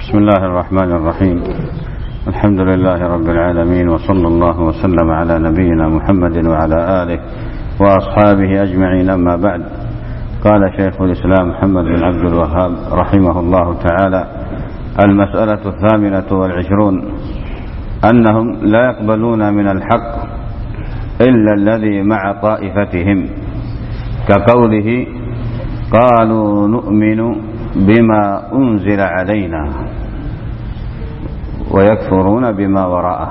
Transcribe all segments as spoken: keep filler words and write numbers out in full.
بسم الله الرحمن الرحيم. الحمد لله رب العالمين، وصلى الله وسلم على نبينا محمد وعلى آله وأصحابه أجمعين. أما بعد، قال شيخ الإسلام محمد بن عبد الوهاب رحمه الله تعالى: المسألة الثامنة والعشرون أنهم لا يقبلون من الحق إلا الذي مع طائفتهم، كقوله: قالوا نؤمن بما أنزل علينا ويكفرون بما وراءه.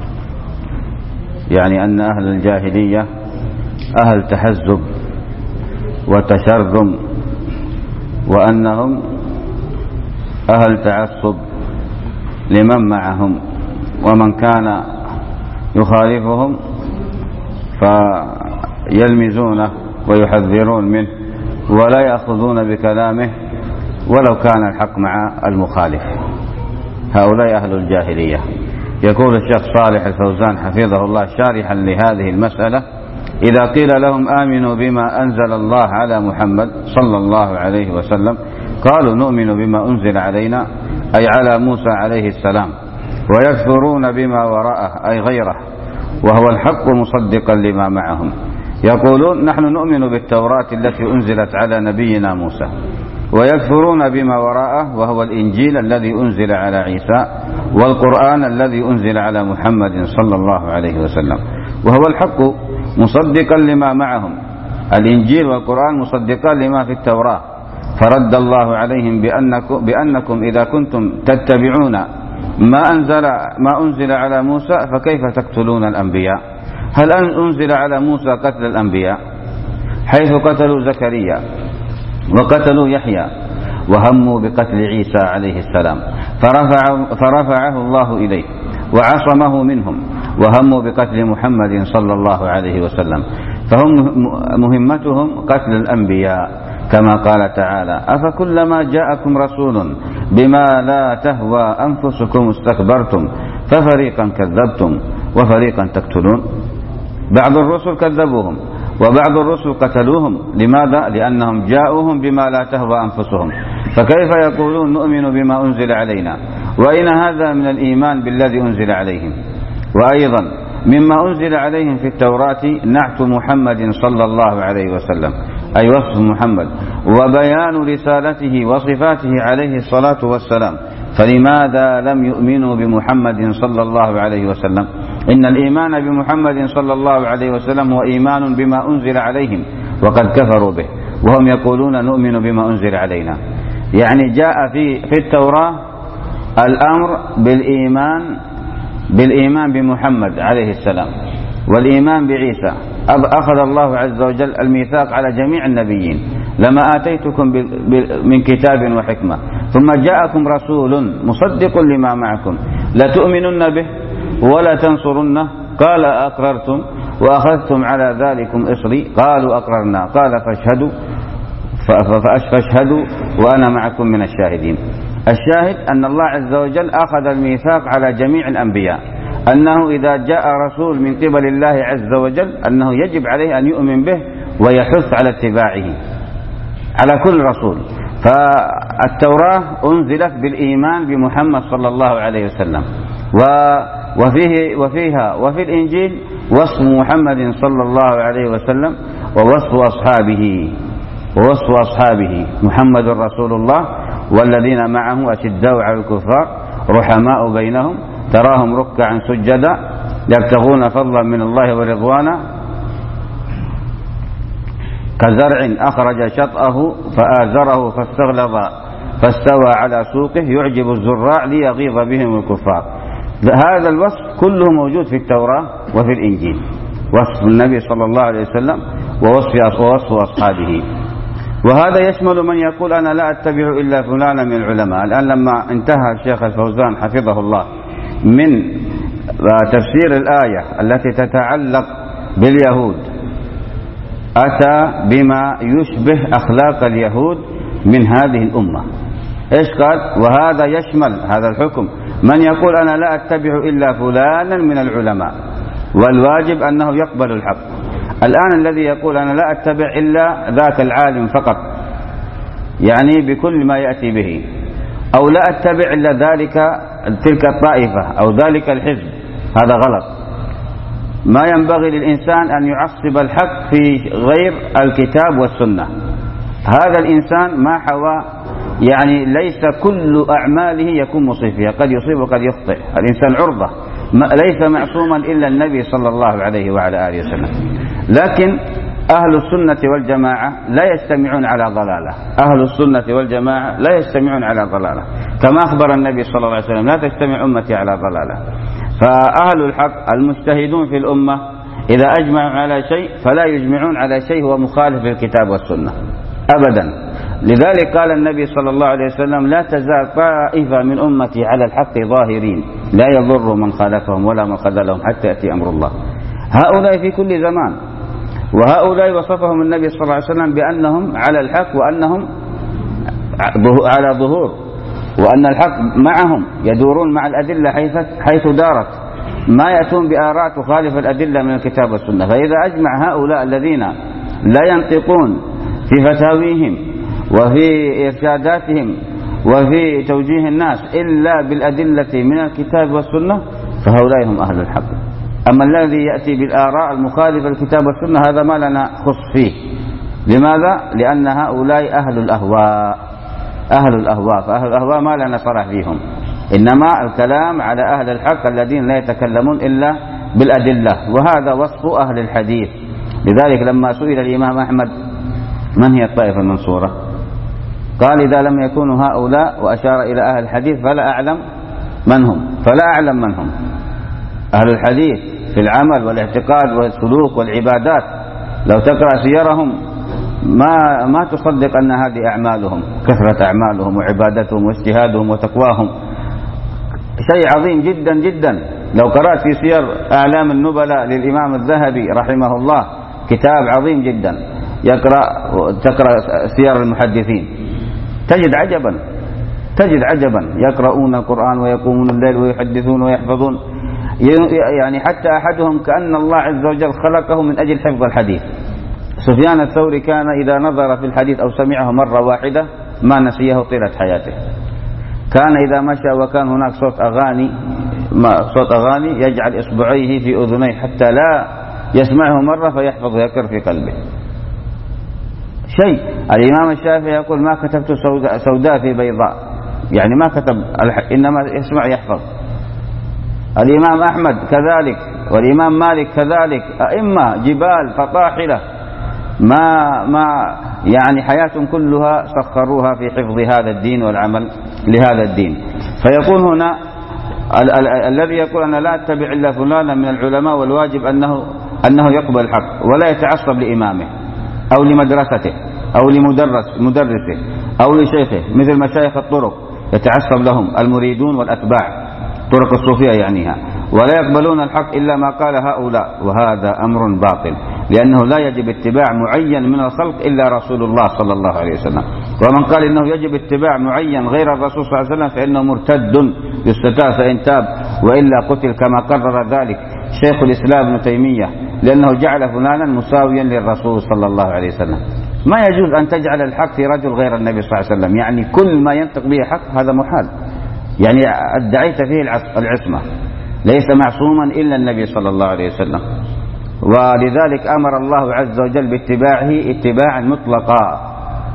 يعني أن أهل الجاهلية أهل تحزب وتشرذم، وأنهم أهل تعصب لمن معهم، ومن كان يخالفهم فيلمزونه ويحذرون منه ولا يأخذون بكلامه ولو كان الحق مع المخالف. هؤلاء أهل الجاهلية. يقول الشيخ صالح الفوزان حفظه الله شارحا لهذه المسألة: إذا قيل لهم آمنوا بما أنزل الله على محمد صلى الله عليه وسلم قالوا نؤمن بما أنزل علينا، أي على موسى عليه السلام، ويكفرون بما وراءه أي غيره، وهو الحق مصدقا لما معهم. يقولون نحن نؤمن بالتوراة التي أنزلت على نبينا موسى، ويكفرون بما وراءه وهو الإنجيل الذي أنزل على عيسى، والقرآن الذي أنزل على محمد صلى الله عليه وسلم، وهو الحق مصدقا لما معهم. الإنجيل والقرآن مصدقا لما في التوراة. فرد الله عليهم بأنكم, بأنكم إذا كنتم تتبعون ما أنزل, ما أنزل على موسى فكيف تقتلون الأنبياء؟ هل أنزل على موسى قتل الأنبياء؟ حيث قتلوا زكريا وقتلوا يحيى وهموا بقتل عيسى عليه السلام، فرفع فرفعه الله إليه وعصمه منهم، وهموا بقتل محمد صلى الله عليه وسلم، فهم مهمتهم قتل الأنبياء، كما قال تعالى: أفكلما جاءكم رسول بما لا تهوى أنفسكم استكبرتم ففريقا كذبتم وفريقا تقتلون. بعض الرسل كذبوهم وبعض الرسل قتلوهم. لماذا؟ لأنهم جاءوهم بما لا تهوى أنفسهم. فكيف يقولون نؤمن بما أنزل علينا؟ وإن هذا من الإيمان بالذي أنزل عليهم. وأيضا مما أنزل عليهم في التوراة نعت محمد صلى الله عليه وسلم، أي وصف محمد وبيان رسالته وصفاته عليه الصلاة والسلام. فلماذا لم يؤمنوا بمحمد صلى الله عليه وسلم؟ إن الإيمان بمحمد صلى الله عليه وسلم هو إيمان بما أنزل عليهم، وقد كفروا به وهم يقولون نؤمن بما أنزل علينا. يعني جاء في في التوراة الأمر بالإيمان بالإيمان بمحمد عليه السلام والإيمان بعيسى. أخذ الله عز وجل الميثاق على جميع النبيين: لما آتيتكم من كتاب وحكمة ثم جاءكم رسول مصدق لما معكم لتؤمنن به ولا تنصرنه، قال أقررتم وأخذتم على ذلكم إصري، قالوا أقررنا، قال فاشهدوا فاشهدوا وأنا معكم من الشاهدين. الشاهد أن الله عز وجل أخذ الميثاق على جميع الأنبياء أنه إذا جاء رسول من قبل الله عز وجل أنه يجب عليه أن يؤمن به ويحث على اتباعه على كل رسول. فالتوراة أنزلت بالإيمان بمحمد صلى الله عليه وسلم، وفيه وفيها وفي الإنجيل وصف محمد صلى الله عليه وسلم ووصف أصحابه ووصف أصحابه محمد رسول الله والذين معه أشداء على الكفار رحماء بينهم تراهم ركعا سجدا يبتغون فضلا من الله ورضوانا، كزرع أخرج شطأه فآزره فاستغلظ فاستوى على سوقه يعجب الزراع ليغيظ بهم الكفار. هذا الوصف كله موجود في التوراة وفي الإنجيل، وصف النبي صلى الله عليه وسلم ووصف ووصف أصحابه. وهذا يشمل من يقول أنا لا أتبع إلا فلانا من العلماء. الآن لما انتهى الشيخ الفوزان حفظه الله من تفسير الآية التي تتعلق باليهود، أتى بما يشبه أخلاق اليهود من هذه الأمة. إيش قال؟ وهذا يشمل هذا الحكم من يقول أنا لا أتبع إلا فلانا من العلماء، والواجب أنه يقبل الحق. الآن الذي يقول أنا لا أتبع إلا ذاك العالم فقط، يعني بكل ما يأتي به، أو لا أتبع إلا ذلك تلك الطائفة أو ذلك الحزب، هذا غلط. ما ينبغي للإنسان أن يعصب الحق في غير الكتاب والسنة. هذا الإنسان ما حوى، يعني ليس كل أعماله يكون مصيب فيها، قد يصيب وقد يخطئ. الإنسان عرضة، ليس معصوما إلا النبي صلى الله عليه وعلى آله وسلم. لكن أهل السنة والجماعة لا يجتمعون على ضلالة، أهل السنة والجماعة لا يجتمعون على ضلالة، كما أخبر النبي صلى الله عليه وسلم: لا تجتمع أمتي على ضلالة. فأهل الحق المجتهدون في الأمة إذا أجمعوا على شيء فلا يجمعون على شيء هو مخالف للكتاب والسنة أبدا. لذلك قال النبي صلى الله عليه وسلم: لا تزال طائفة من أمتي على الحق ظاهرين لا يضر من خالفهم ولا من خذلهم حتى يأتي أمر الله. هؤلاء في كل زمان، وهؤلاء وصفهم النبي صلى الله عليه وسلم بأنهم على الحق وأنهم على ظهور، وأن الحق معهم، يدورون مع الأدلة حيث دارت، ما يأتون بآراء تخالف الأدلة من الكتاب والسنة. فإذا أجمع هؤلاء الذين لا ينطقون في فتاويهم وفي إرشاداتهم وفي توجيه الناس إلا بالأدلة من الكتاب والسنة فهؤلاء هم أهل الحق. أما الذي يأتي بالآراء المخالفة للكتاب والسنة هذا ما لنا خص فيه. لماذا؟ لأن هؤلاء أهل الأهواء، أهل الأهواء، فأهل الأهواء ما لنا صرح فيهم، إنما الكلام على أهل الحق الذين لا يتكلمون إلا بالأدلة، وهذا وصف أهل الحديث. لذلك لما سئل الإمام أحمد: من هي الطائفة المنصورة؟ قال: إذا لم يكونوا هؤلاء، وأشار إلى أهل الحديث، فلا أعلم من هم، فلا أعلم من هم. أهل الحديث في العمل والاعتقاد والسلوك والعبادات لو تقرأ سيرهم ما ما تصدق أن هذه أعمالهم، كثرة أعمالهم وعبادتهم واجتهادهم وتقواهم شيء عظيم جدا جدا. لو قرأت في سير أعلام النبلاء للإمام الذهبي رحمه الله، كتاب عظيم جدا، يقرأ تقرأ سير المحدثين تجد عجبا، تجد عجبا، يقرؤون القرآن ويقومون الليل ويحدثون ويحفظون، يعني حتى أحدهم كأن الله عز وجل خلقه من أجل حفظ الحديث. سفيان الثوري كان إذا نظر في الحديث أو سمعه مرة واحدة ما نسيه طيلة حياته. كان إذا مشى وكان هناك صوت أغاني صوت أغاني يجعل إصبعيه في أذنيه حتى لا يسمعه مرة فيحفظ ويكر في قلبه. شيء. الإمام الشافعي يقول: ما كتبت سوداء, سوداء في بيضاء، يعني ما كتب، إنما يسمع يحفظ. الإمام أحمد كذلك، والإمام مالك كذلك، أئمة جبال فطاحلة ما ما يعني حياة كلها سخروها في حفظ هذا الدين والعمل لهذا الدين. فيقول هنا ال ال الذي يقول أنا لا أتبع إلا فلانا من العلماء والواجب أنه أنه يقبل الحق ولا يتعصب لإمامه أو لمدرسته أو لمدرس مدرسه أو لشيخه، مثل مشايخ الطرق يتعصب لهم المريدون والأتباع، طرق الصوفية يعنيها، ولا يقبلون الحق إلا ما قال هؤلاء، وهذا أمر باطل، لأنه لا يجب اتباع معين من الخلق إلا رسول الله صلى الله عليه وسلم. ومن قال إنه يجب اتباع معين غير الرسول صلى الله عليه وسلم فإنه مرتد يستتاب فإن تاب وإلا قتل، كما قرر ذلك شيخ الإسلام ابن تيمية، لأنه جعل فلانا مساويا للرسول صلى الله عليه وسلم. ما يجوز أن تجعل الحق في رجل غير النبي صلى الله عليه وسلم، يعني كل ما ينطق به حق هذا محال، يعني ادعيت فيه العصمة، ليس معصوما إلا النبي صلى الله عليه وسلم. ولذلك أمر الله عز وجل باتباعه اتباعا مطلقا،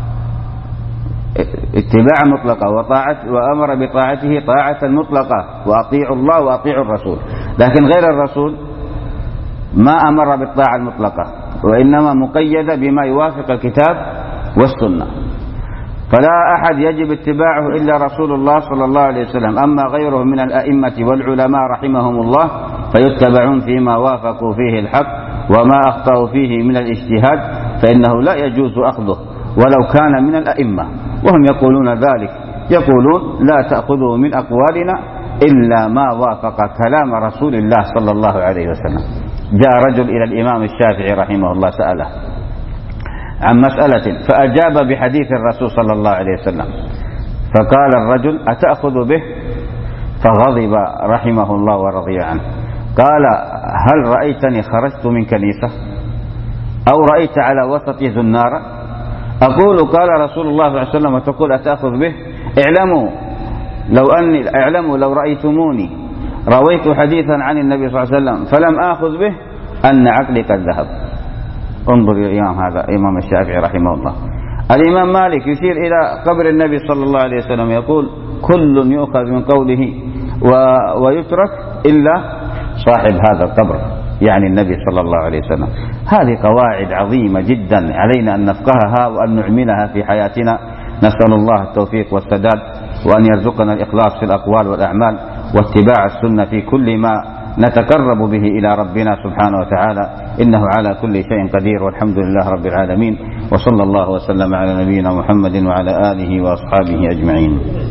اتباعا مطلقا، وطاعة وأمر بطاعته طاعة مطلقة، وأطيعوا الله وأطيعوا الرسول. لكن غير الرسول ما أمر بالطاعة المطلقة، وإنما مقيد بما يوافق الكتاب والسنة. فلا أحد يجب اتباعه إلا رسول الله صلى الله عليه وسلم. أما غيره من الأئمة والعلماء رحمهم الله فيتبعون فيما وافقوا فيه الحق، وما أخطأوا فيه من الاجتهاد فإنه لا يجوز أخذه ولو كان من الأئمة، وهم يقولون ذلك، يقولون لا تأخذوا من أقوالنا إلا ما وافق كلام رسول الله صلى الله عليه وسلم. جاء رجل إلى الإمام الشافعي رحمه الله سأله عن مسألة فأجاب بحديث الرسول صلى الله عليه وسلم، فقال الرجل أتأخذ به؟ فغضب رحمه الله ورضي عنه، قال هل رأيتني خرجت من كنيسة أو رأيت على وسطي زنارة؟ أقول قال رسول الله صلى الله عليه وسلم وتقول أتأخذ به؟ اعلموا لو أني اعلموا لو رأيتموني رويت حديثا عن النبي صلى الله عليه وسلم فلم آخذ به أن عقلي قد ذهب. انظر الإمام هذا إمام الشافعي رحمه الله. الإمام مالك يشير إلى قبر النبي صلى الله عليه وسلم يقول كل يؤخذ من قوله ويترك إلا صاحب هذا القبر، يعني النبي صلى الله عليه وسلم. هذه قواعد عظيمة جدا علينا أن نفقهها وأن نعملها في حياتنا. نسأل الله التوفيق والسداد، وأن يرزقنا الإخلاص في الأقوال والأعمال، واتباع السنة في كل ما نتقرب به إلى ربنا سبحانه وتعالى، إنه على كل شيء قدير، والحمد لله رب العالمين، وصلى الله وسلم على نبينا محمد وعلى آله وأصحابه أجمعين.